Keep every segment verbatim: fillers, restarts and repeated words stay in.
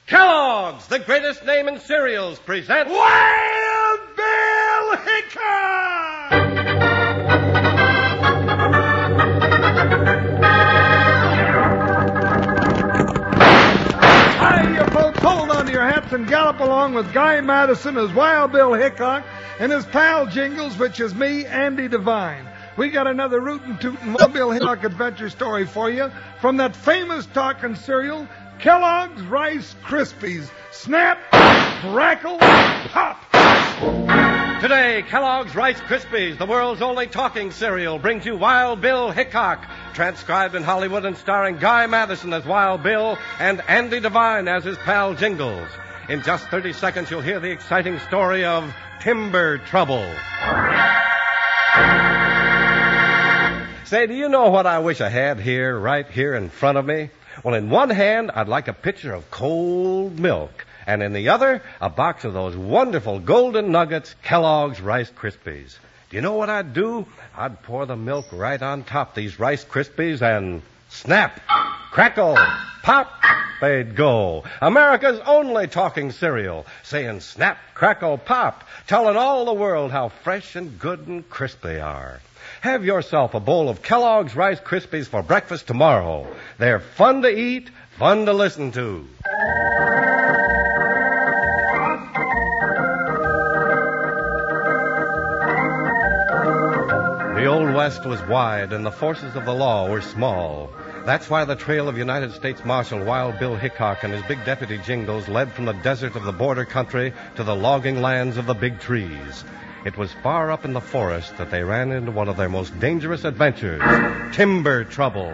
Kellogg's, the greatest name in cereals, presents Wild Bill Hickok! Hi, you folks, hold on to your hats and gallop along with Guy Madison as Wild Bill Hickok and his pal Jingles, which is me, Andy Devine. We got another rootin' tootin' Wild Bill Hickok adventure story for you from that famous talking cereal, Kellogg's Rice Krispies. Snap, crackle, pop. Today, Kellogg's Rice Krispies, the world's only talking cereal, brings you Wild Bill Hickok, transcribed in Hollywood and starring Guy Madison as Wild Bill and Andy Devine as his pal Jingles. In just thirty seconds, you'll hear the exciting story of Timber Trouble. Say, do you know what I wish I had here, right here in front of me? Well, in one hand, I'd like a pitcher of cold milk, and in the other, a box of those wonderful golden nuggets, Kellogg's Rice Krispies. Do you know what I'd do? I'd pour the milk right on top of these Rice Krispies and snap, crackle, pop, they'd go. America's only talking cereal, saying snap, crackle, pop, telling all the world how fresh and good and crisp they are. Have yourself a bowl of Kellogg's Rice Krispies for breakfast tomorrow. They're fun to eat, fun to listen to. The Old West was wide and the forces of the law were small. That's why the trail of United States Marshal Wild Bill Hickok and his big deputy Jingles led from the desert of the border country to the logging lands of the big trees. It was far up in the forest that they ran into one of their most dangerous adventures, timber trouble.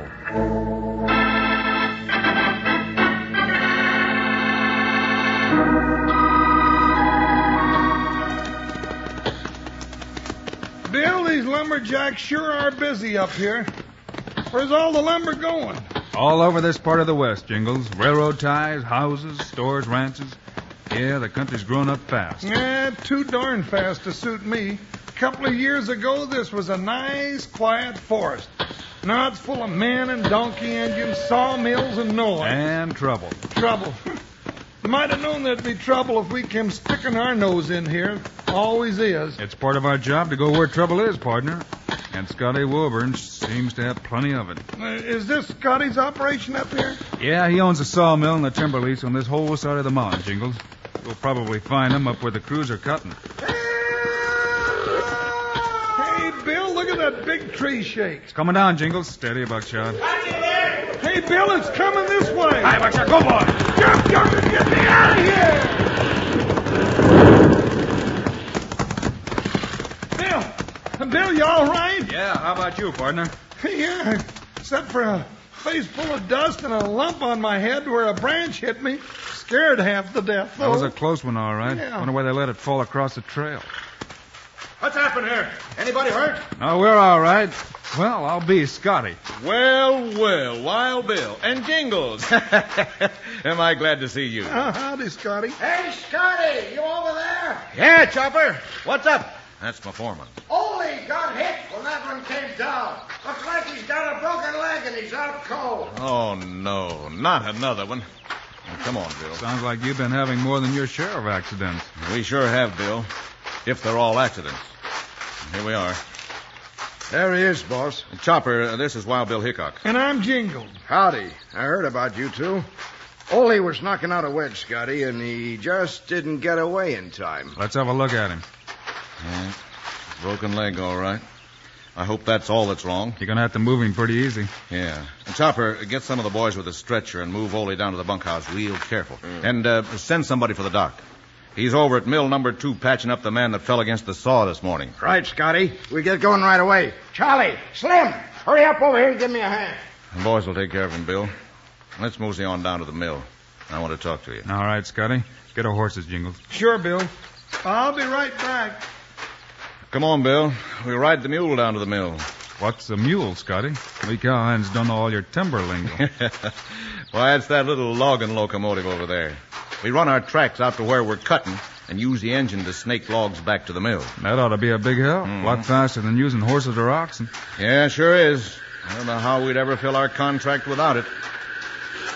Bill, these lumberjacks sure are busy up here. Where's all the lumber going? All over this part of the West, Jingles. Railroad ties, houses, stores, ranches. Yeah, the country's grown up fast. Yeah, too darn fast to suit me. A couple of years ago, this was a nice, quiet forest. Now it's full of men and donkey engines, sawmills, and noise. And trouble. Trouble. Might have known there'd be trouble if we came sticking our nose in here. Always is. It's part of our job to go where trouble is, partner. And Scotty Wilburn seems to have plenty of it. Uh, is this Scotty's operation up here? Yeah, he owns a sawmill and a timber lease on this whole side of the mountain, Jingles. You'll probably find him up where the crews are cutting. Hey, Bill, look at that big tree shake. It's coming down, Jingles. Steady, Buckshot. Hey, Bill, it's coming this way. Hi, Buckshot. Go, boy. Jump, jump, and get me out of here. Bill, Bill, you all right? Yeah, how about you, partner? Yeah, except for a face full of dust and a lump on my head where a branch hit me. Scared half to death, though. That was a close one, all right. Yeah. Wonder why they let it fall across the trail. What's happened here? Anybody hurt? No, we're all right. Well, I'll be Scotty. Well, well, Wild Bill and Jingles. Am I glad to see you? Uh, howdy, Scotty. Hey, Scotty, you over there? Yeah, Chopper. What's up? That's my foreman. Ole got hit when that one came down. Looks like he's got a broken leg and he's out cold. Oh, no, not another one. Well, come on, Bill. Sounds like you've been having more than your share of accidents. We sure have, Bill. If they're all accidents. Here we are. There he is, boss. Chopper, uh, this is Wild Bill Hickok. And I'm Jingles. Howdy. I heard about you two. Ole was knocking out a wedge, Scotty, and he just didn't get away in time. Let's have a look at him. Yeah, broken leg, all right. I hope that's all that's wrong. You're going to have to move him pretty easy. Yeah. And Chopper, get some of the boys with a stretcher and move Ole down to the bunkhouse real careful. Mm. And uh, send somebody for the doc. He's over at mill number two patching up the man that fell against the saw this morning. Right, Scotty. We get going right away. Charlie, Slim, hurry up over here and give me a hand. The boys will take care of him, Bill. Let's mosey on down to the mill. I want to talk to you. All right, Scotty. Get our horses, Jingles. Sure, Bill. I'll be right back. Come on, Bill. We'll ride the mule down to the mill. What's a mule, Scotty? We cowhands don't know all your timber lingo. Why, it's that little logging locomotive over there. We run our tracks out to where we're cutting and use the engine to snake logs back to the mill. That ought to be a big help. Mm-hmm. A lot faster than using horses or oxen. Yeah, sure is. I don't know how we'd ever fill our contract without it.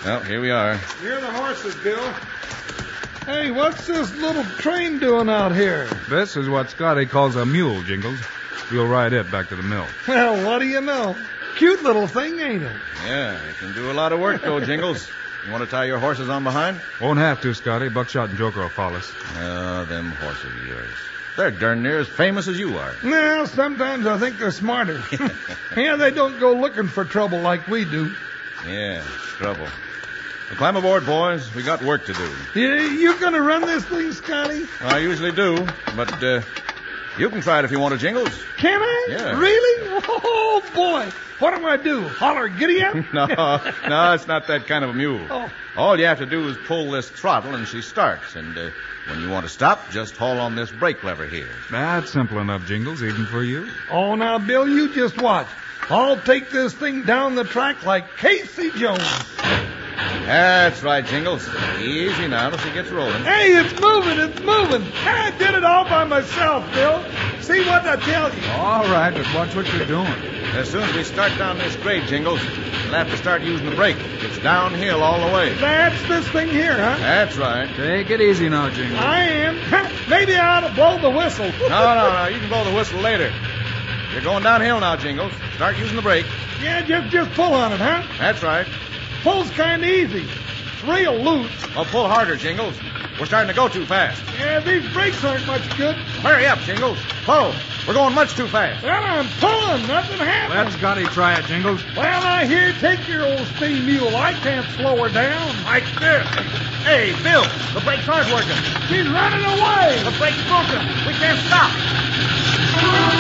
Well, here we are. Here are the horses, Bill. Hey, what's this little train doing out here? This is what Scotty calls a mule, Jingles. We'll ride it back to the mill. Well, what do you know? Cute little thing, ain't it? Yeah, it can do a lot of work, though, Jingles. You want to tie your horses on behind? Won't have to, Scotty. Buckshot and Joker will follow us. Oh, them horses of yours. They're darn near as famous as you are. Well, sometimes I think they're smarter. Yeah, they don't go looking for trouble like we do. Yeah, trouble. Well, climb aboard, boys. We got work to do. You, you gonna run this thing, Scotty? I usually do, but uh, you can try it if you want to, Jingles. Can I? Yeah. Really? Oh, boy. What do I do? Holler, giddy up? no, no, it's not that kind of a mule. Oh. All you have to do is pull this throttle and she starts. And uh, when you want to stop, just haul on this brake lever here. That's simple enough, Jingles, even for you. Oh, now, Bill, you just watch. I'll take this thing down the track like Casey Jones. That's right, Jingles. Easy now till she gets rolling. Hey, it's moving, it's moving. I did it all by myself, Bill. See what I tell you. All right, but watch what you're doing. As soon as we start down this grade, Jingles, we'll have to start using the brake. It's downhill all the way. That's this thing here, huh? That's right. Take it easy now, Jingles. I am. Maybe I ought to blow the whistle. No, no, no. You can blow the whistle later. You're going downhill now, Jingles. Start using the brake. Yeah, just, just pull on it, huh? That's right. Pull's kind of easy. It's real loose. Well, pull harder, Jingles. We're starting to go too fast. Yeah, these brakes aren't much good. Hurry up, Jingles. Pull. We're going much too fast. Well, I'm pulling. Nothing happened. Let Scotty try it, Jingles. Well, I hear take your old steam mule. I can't slow her down. Like this. Hey, Bill, the brakes aren't working. She's running away. The brake's broken. We can't stop.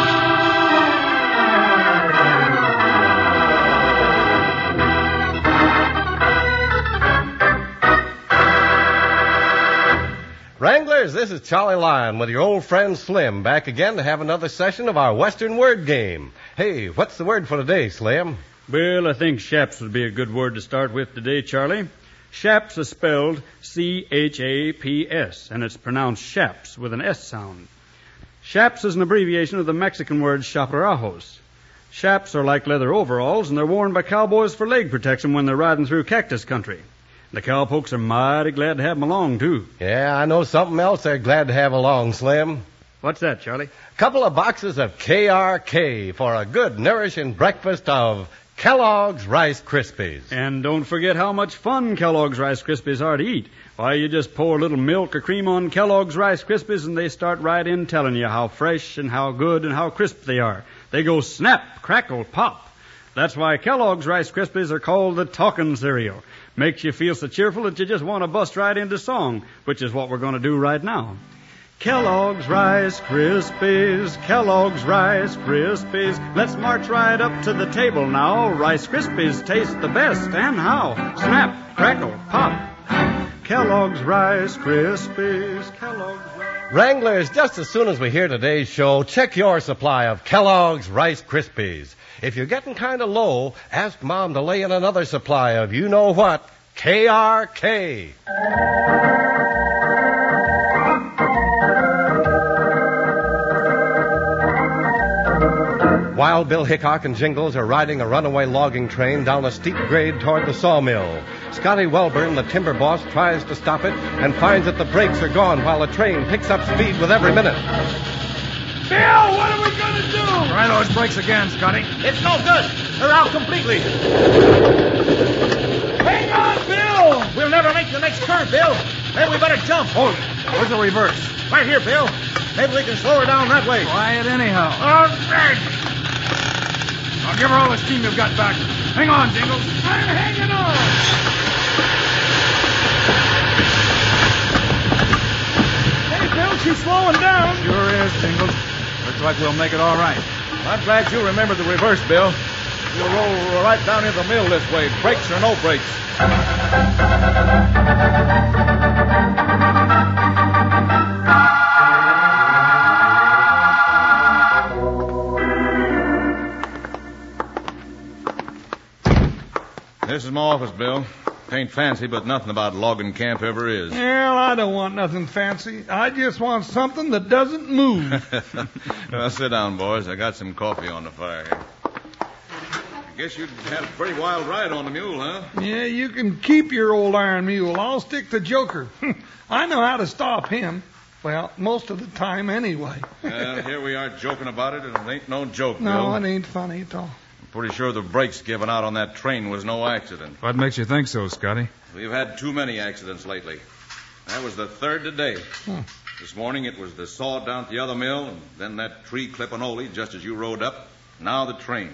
Wranglers, this is Charlie Lyon with your old friend Slim, back again to have another session of our Western word game. Hey, what's the word for today, Slim? Well, I think shaps would be a good word to start with today, Charlie. Shaps is spelled C H A P S, and it's pronounced shaps with an S sound. Shaps is an abbreviation of the Mexican word chaparrajos. Shaps are like leather overalls, and they're worn by cowboys for leg protection when they're riding through cactus country. The cowpokes are mighty glad to have them along, too. Yeah, I know something else they're glad to have along, Slim. What's that, Charlie? A couple of boxes of K R K for a good, nourishing breakfast of Kellogg's Rice Krispies. And don't forget how much fun Kellogg's Rice Krispies are to eat. Why, you just pour a little milk or cream on Kellogg's Rice Krispies, and they start right in telling you how fresh and how good and how crisp they are. They go snap, crackle, pop. That's why Kellogg's Rice Krispies are called the talking cereal. Makes you feel so cheerful that you just want to bust right into song, which is what we're going to do right now. Kellogg's Rice Krispies, Kellogg's Rice Krispies. Let's march right up to the table now. Rice Krispies taste the best, and how? Snap, crackle, pop. Kellogg's Rice Krispies, Kellogg's Rice... Wranglers, just as soon as we hear today's show, check your supply of Kellogg's Rice Krispies. If you're getting kind of low, ask Mom to lay in another supply of you-know-what, K R K. Wild Bill Hickok and Jingles are riding a runaway logging train down a steep grade toward the sawmill. Scotty Welburn, the timber boss, tries to stop it and finds that the brakes are gone while the train picks up speed with every minute. Bill, what are we going to do? Try those brakes again, Scotty. It's no good. They're out completely. Hang on, Bill! We'll never make the next curve, Bill. Maybe we better jump. Hold it. Where's the reverse? Right here, Bill. Maybe we can slow her down that way. Try it anyhow. All right. I'll give her all the steam you've got back. Hang on, Jingles. I'm hanging on. Hey, Bill, she's slowing down. Sure is, Jingles. Looks like we'll make it all right. I'm glad you remembered the reverse, Bill. We'll roll right down into the mill this way, brakes or no brakes. This is my office, Bill. Ain't fancy, but nothing about logging camp ever is. Well, I don't want nothing fancy. I just want something that doesn't move. Well, sit down, boys. I got some coffee on the fire here. guess you'd had a pretty wild ride on the mule, huh? Yeah, you can keep your old iron mule. I'll stick to Joker. I know how to stop him. Well, most of the time anyway. Well, here we are joking about it, and it ain't no joke, No, Bill. it ain't funny at all. I'm pretty sure the brakes given out on that train was no accident. What makes you think so, Scotty? We've had too many accidents lately. That was the third today. Hmm. This morning it was the saw down at the other mill, and then that tree clipping Ole just as you rode up. Now the train.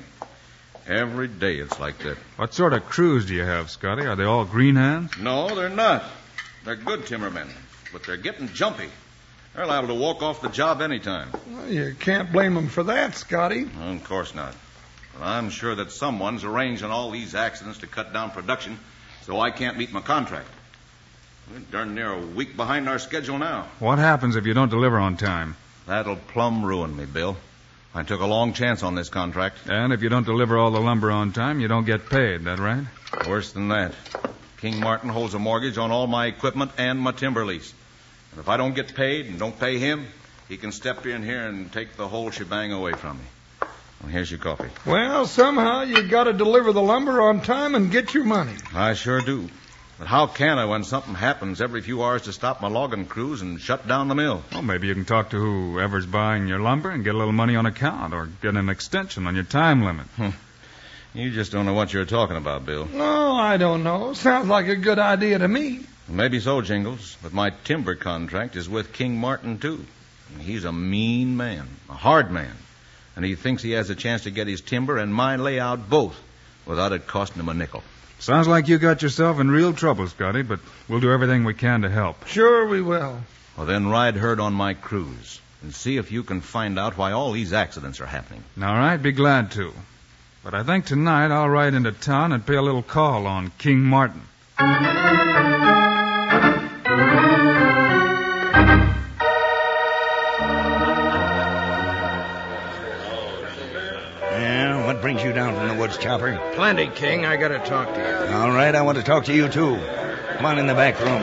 Every day it's like that. What sort of crews do you have, Scotty? Are they all green hands? No, they're not. They're good timbermen, but they're getting jumpy. They're liable to walk off the job anytime. Well, you can't blame them for that, Scotty. Well, of course not. But I'm sure that someone's arranging all these accidents to cut down production, so I can't meet my contract. We're darn near a week behind our schedule now. What happens if you don't deliver on time? That'll plumb ruin me, Bill. I took a long chance on this contract. And if you don't deliver all the lumber on time, you don't get paid, that right? Worse than that. King Martin holds a mortgage on all my equipment and my timber lease. And if I don't get paid and don't pay him, he can step in here and take the whole shebang away from me. Well, here's your coffee. Well, somehow you got to deliver the lumber on time and get your money. I sure do. But how can I when something happens every few hours to stop my logging crews and shut down the mill? Well, maybe you can talk to whoever's buying your lumber and get a little money on account or get an extension on your time limit. You just don't know what you're talking about, Bill. No, I don't know. Sounds like a good idea to me. Maybe so, Jingles, but my timber contract is with King Martin, too. And he's a mean man, a hard man, and he thinks he has a chance to get his timber and my layout both without it costing him a nickel. Sounds like you got yourself in real trouble, Scotty, but we'll do everything we can to help. Sure we will. Well, then ride herd on my cruise and see if you can find out why all these accidents are happening. All right, be glad to. But I think tonight I'll ride into town and pay a little call on King Martin. Yeah, what brings you down from the woods, Chopper? Plenty, King. I got to talk to you. All right, I want to talk to you, too. Come on in the back room.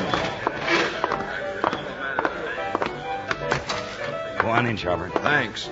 Go on in, Chopper. Thanks.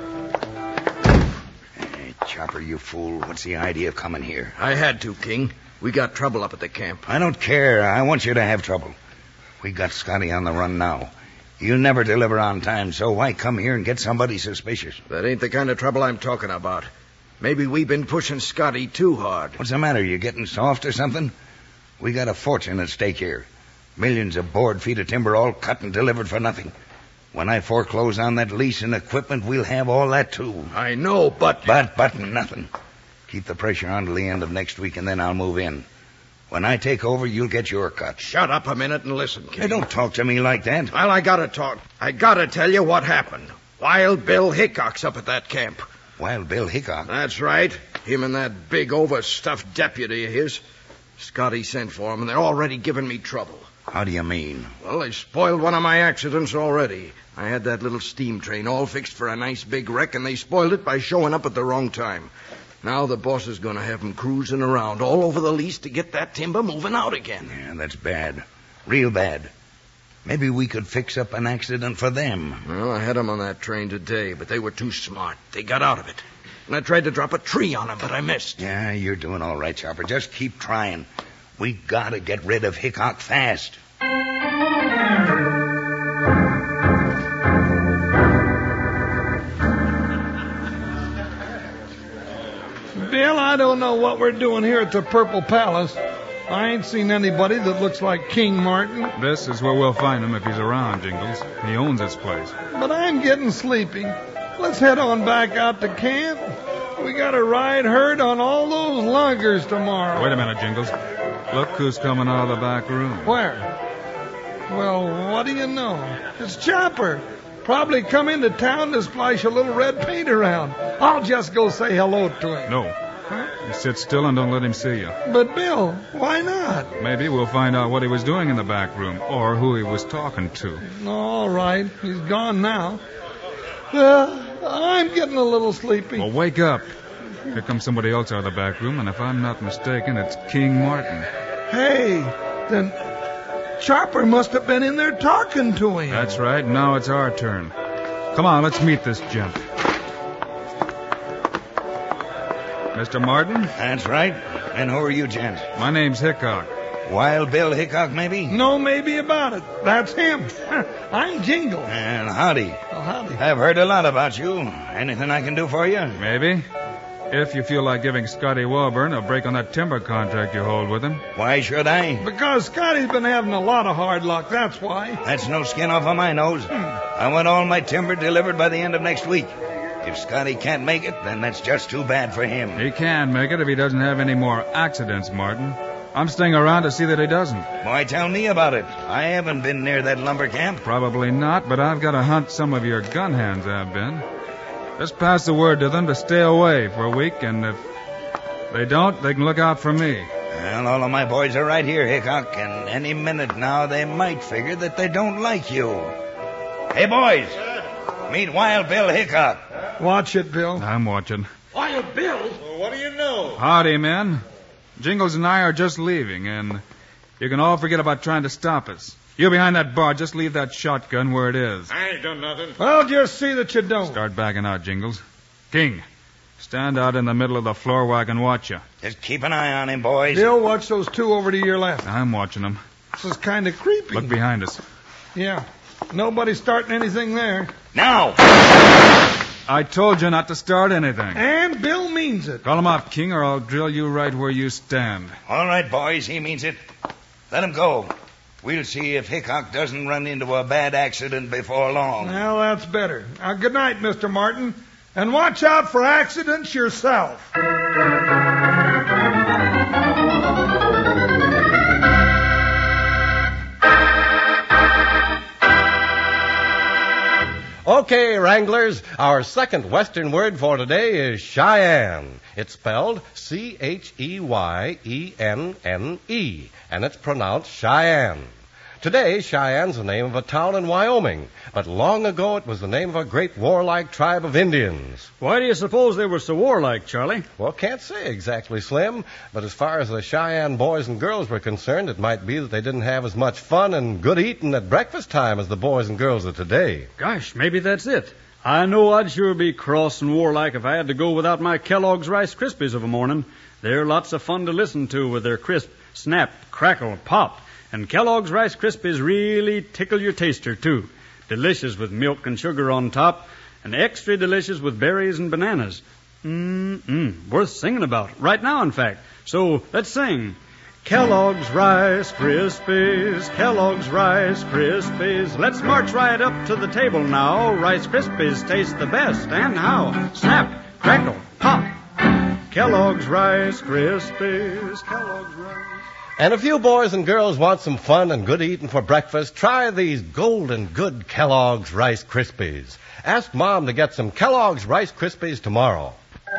Hey, Chopper, you fool. What's the idea of coming here? I had to, King. We got trouble up at the camp. I don't care. I want you to have trouble. We got Scotty on the run now. You never deliver on time, so why come here and get somebody suspicious? That ain't the kind of trouble I'm talking about. Maybe we've been pushing Scotty too hard. What's the matter? You getting soft or something? We got a fortune at stake here. Millions of board feet of timber all cut and delivered for nothing. When I foreclose on that lease and equipment, we'll have all that, too. I know, but... But, but, nothing. Keep the pressure on till the end of next week, and then I'll move in. When I take over, you'll get your cut. Shut up a minute and listen, King. Hey, don't talk to me like that. Well, I gotta talk. I gotta tell you what happened. Wild Bill Hickok's up at that camp. Wild Bill Hickok? That's right. Him and that big overstuffed deputy of his. Scotty sent for him, and they're already giving me trouble. How do you mean? Well, they spoiled one of my accidents already. I had that little steam train all fixed for a nice big wreck, and they spoiled it by showing up at the wrong time. Now the boss is going to have them cruising around all over the lease to get that timber moving out again. Yeah, that's bad. Real bad. Maybe we could fix up an accident for them. Well, I had them on that train today, but they were too smart. They got out of it. And I tried to drop a tree on them, but I missed. Yeah, you're doing all right, Chopper. Just keep trying. We gotta get rid of Hickok fast. Bill, I don't know what we're doing here at the Purple Palace. I ain't seen anybody that looks like King Martin. This is where we'll find him if he's around, Jingles. He owns this place. But I'm getting sleepy. Let's head on back out to camp. We got to ride herd on all those loggers tomorrow. Wait a minute, Jingles. Look who's coming out of the back room. Where? Well, what do you know? It's Chopper. Probably come into town to splash a little red paint around. I'll just go say hello to him. No. Huh? You sit still and don't let him see you. But, Bill, why not? Maybe we'll find out what he was doing in the back room or who he was talking to. All right. He's gone now. Well, I'm getting a little sleepy. Well, wake up. Here comes somebody else out of the back room, and if I'm not mistaken, it's King Martin. Hey, then Chopper must have been in there talking to him. That's right. Now it's our turn. Come on, let's meet this gent. Mister Martin? That's right. And who are you, gents? My name's Hickok. Wild Bill Hickok, maybe? No maybe about it. That's him. I'm Jingle. And howdy. Oh, howdy. I've heard a lot about you. Anything I can do for you? Maybe. If you feel like giving Scotty Welburn a break on that timber contract you hold with him. Why should I? Because Scotty's been having a lot of hard luck, that's why. That's no skin off of my nose. I want all my timber delivered by the end of next week. If Scotty can't make it, then that's just too bad for him. He can make it if he doesn't have any more accidents, Martin. I'm staying around to see that he doesn't. Why, tell me about it. I haven't been near that lumber camp. Probably not, but I've got to hunt some of your gun hands have been. Just pass the word to them to stay away for a week, and if they don't, they can look out for me. Well, all of my boys are right here, Hickok, and any minute now they might figure that they don't like you. Hey, boys, meet Wild Bill Hickok. Watch it, Bill. I'm watching. Wild Bill? Well, what do you know? Howdy, men. Jingles and I are just leaving, and you can all forget about trying to stop us. You behind that bar, just leave that shotgun where it is. I ain't done nothing. Well, just see that you don't. Start backing out, Jingles. King, stand out in the middle of the floor where I can watch you. Just keep an eye on him, boys. Bill, watch those two over to your left. I'm watching them. This is kind of creepy. Look behind us. Yeah. Nobody's starting anything there. Now! I told you not to start anything. And Bill means it. Call him up, King, or I'll drill you right where you stand. All right, boys, he means it. Let him go. We'll see if Hickok doesn't run into a bad accident before long. Well, that's better. Now, good night, Mister Martin. And watch out for accidents yourself. Okay, Wranglers, our second Western word for today is Cheyenne. It's spelled C H E Y E N N E, and it's pronounced Cheyenne. Today, Cheyenne's the name of a town in Wyoming, but long ago it was the name of a great warlike tribe of Indians. Why do you suppose they were so warlike, Charlie? Well, can't say exactly, Slim, but as far as the Cheyenne boys and girls were concerned, it might be that they didn't have as much fun and good eating at breakfast time as the boys and girls of today. Gosh, maybe that's it. I know I'd sure be cross and warlike if I had to go without my Kellogg's Rice Krispies of a morning. They're lots of fun to listen to with their crisp, snap, crackle, pop. And Kellogg's Rice Krispies really tickle your taster, too. Delicious with milk and sugar on top, and extra delicious with berries and bananas. Mm-mm, worth singing about. Right now, in fact. So, let's sing. Kellogg's Rice Krispies, Kellogg's Rice Krispies. Let's march right up to the table now. Rice Krispies taste the best, and how? Snap, crackle, pop. Kellogg's Rice Krispies, Kellogg's Rice. And if you boys and girls want some fun and good eating for breakfast, try these golden good Kellogg's Rice Krispies. Ask Mom to get some Kellogg's Rice Krispies tomorrow.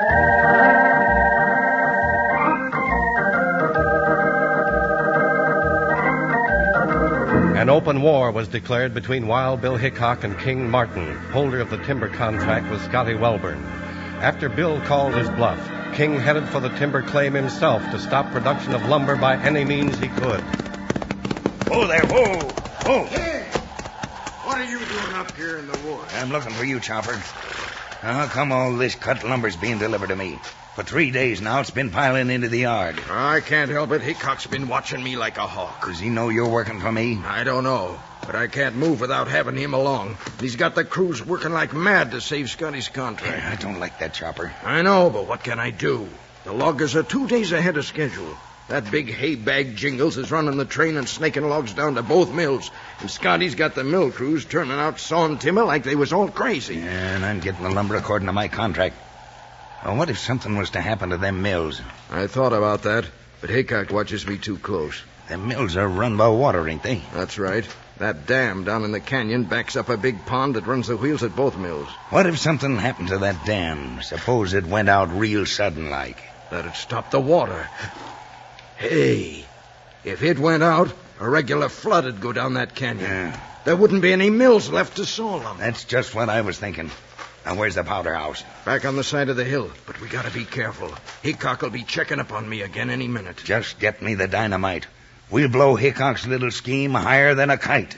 An open war was declared between Wild Bill Hickok and King Martin, holder of the timber contract with Scotty Welburn. After Bill called his bluff, King headed for the timber claim himself to stop production of lumber by any means he could. Whoa there, whoa, whoa. Hey, what are you doing up here in the woods? I'm looking for you, Chopper. Now, how come all this cut lumber's being delivered to me? For three days now, it's been piling into the yard. I can't help it. Hickok's been watching me like a hawk. Does he know you're working for me? I don't know, but I can't move without having him along. He's got the crews working like mad to save Scotty's contract. I don't like that, Chopper. I know, but what can I do? The loggers are two days ahead of schedule. That big hay bag Jingles is running the train and snaking logs down to both mills. And Scotty's got the mill crews turning out sawing timber like they was all crazy. Yeah, and I'm getting the lumber according to my contract. Well, what if something was to happen to them mills? I thought about that, but Hickok watches me too close. Them mills are run by water, ain't they? That's right. That dam down in the canyon backs up a big pond that runs the wheels at both mills. What if something happened to that dam? Suppose it went out real sudden like. That'd stop the water. Hey, if it went out, a regular flood'd go down that canyon. Yeah. There wouldn't be any mills left to saw them. That's just what I was thinking. Now, where's the powder house? Back on the side of the hill, but we gotta be careful. Hickok'll be checking up on me again any minute. Just get me the dynamite. We'll blow Hickok's little scheme higher than a kite.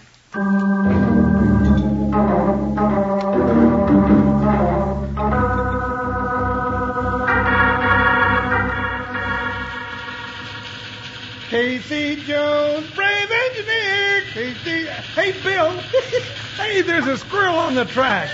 Hey, Bill. Hey, there's a squirrel on the track.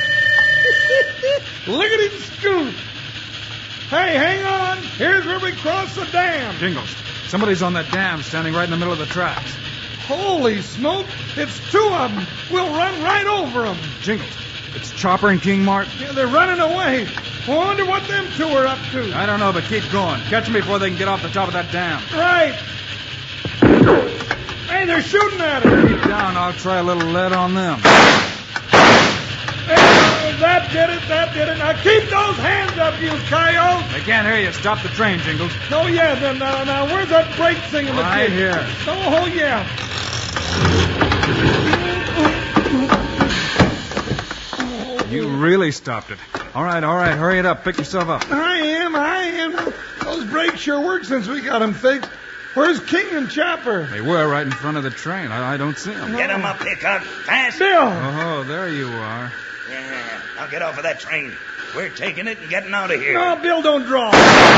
Look at him scoot. Hey, hang on. Here's where we cross the dam. Jingles, somebody's on that dam standing right in the middle of the tracks. Holy smoke. It's two of them. We'll run right over them. Jingles, it's Chopper and King Mart. Yeah, they're running away. I wonder what them two are up to. I don't know, but keep going. Catch them before they can get off the top of that dam. Right. Hey, they're shooting at us. Keep down. I'll try a little lead on them. Hey, that did it. That did it. Now keep those hands up, you coyote. They can't hear you. Stop the train, Jingles. Oh, yeah. Then, now, now, where's that brake thing in the Right ditch? here. Oh, yeah. You really stopped it. All right, all right. Hurry it up. Pick yourself up. I am. I am. Those brakes sure work since we got them fixed. Where's King and Chopper? They were right in front of the train. I, I don't see them. Get 'em up, Hickok. Fast. Bill. Oh, there you are. Yeah, I'll get off of that train. We're taking it and getting out of here. No, Bill, don't draw.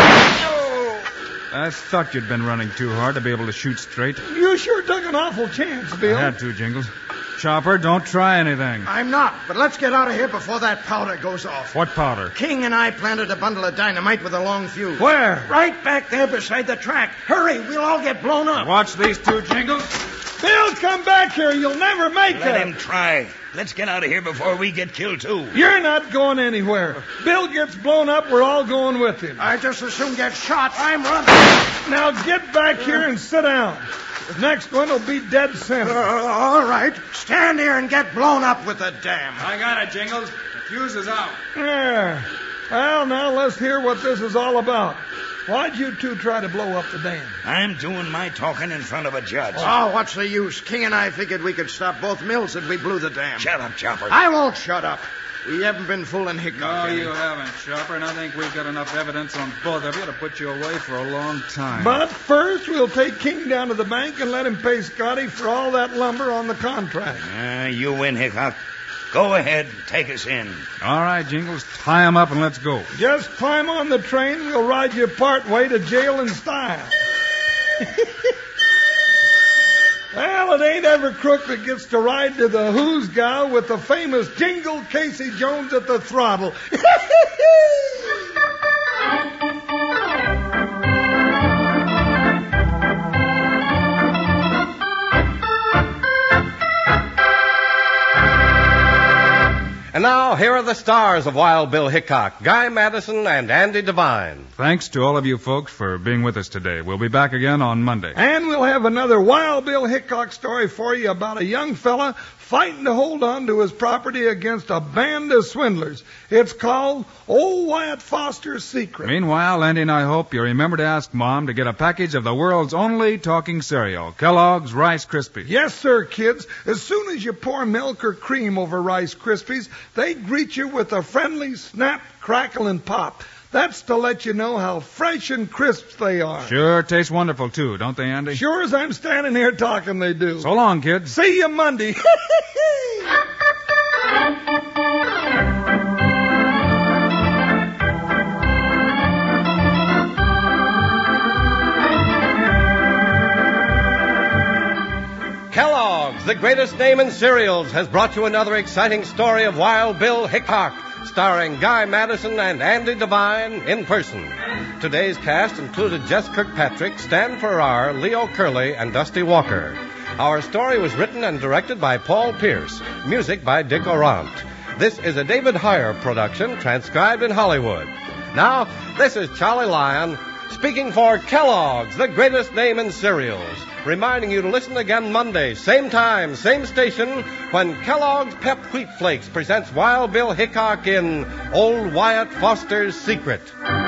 I thought you'd been running too hard to be able to shoot straight. You sure took an awful chance, Bill. I had to, Jingles. Chopper, don't try anything. I'm not, but let's get out of here before that powder goes off. What powder? King and I planted a bundle of dynamite with a long fuse. Where? Right back there beside the track. Hurry, we'll all get blown up. Watch these two, Jingles. Bill, come back here. You'll never make Let it. him try. Let's get out of here before we get killed, too. You're not going anywhere. Bill gets blown up, we're all going with him. I just as soon get shot. I'm running. Now get back here and sit down. The next one will be dead center. Uh, all right. Stand here and get blown up with the dam. I got it, Jingles. The fuse is out. There. Well, now let's hear what this is all about. Why'd you two try to blow up the dam? I'm doing my talking in front of a judge. Oh, what's the use? King and I figured we could stop both mills if we blew the dam. Shut up, Chopper. I won't shut up. We haven't been fooling Hickok. No, any. you haven't, Chopper, and I think we've got enough evidence on both of you to put you away for a long time. But first, we'll take King down to the bank and let him pay Scotty for all that lumber on the contract. Uh, you win, Hickok. Go ahead, take us in. All right, Jingles, tie him up and let's go. Just climb on the train. We'll ride you part way to jail in style. Well, it ain't every crook that gets to ride to the Hoosgow with the famous Jingle Casey Jones at the throttle. And now, here are the stars of Wild Bill Hickok, Guy Madison and Andy Devine. Thanks to all of you folks for being with us today. We'll be back again on Monday. And we'll have another Wild Bill Hickok story for you about a young fella fighting to hold on to his property against a band of swindlers. It's called Old Wyatt Foster's Secret. Meanwhile, Andy and I hope you remember to ask Mom to get a package of the world's only talking cereal, Kellogg's Rice Krispies. Yes, sir, kids. As soon as you pour milk or cream over Rice Krispies, they greet you with a friendly snap, crackle, and pop. That's to let you know how fresh and crisp they are. Sure tastes wonderful, too, don't they, Andy? Sure as I'm standing here talking, they do. So long, kids. See you Monday. Kellogg's, the greatest name in cereals, has brought you another exciting story of Wild Bill Hickok, starring Guy Madison and Andy Devine in person. Today's cast included Jess Kirkpatrick, Stan Farrar, Leo Curley, and Dusty Walker. Our story was written and directed by Paul Pierce. Music by Dick Orant. This is a David Heyer production, transcribed in Hollywood. Now, this is Charlie Lyon, speaking for Kellogg's, the greatest name in cereals, reminding you to listen again Monday, same time, same station, when Kellogg's Pep Wheat Flakes presents Wild Bill Hickok in Old Wyatt Foster's Secret.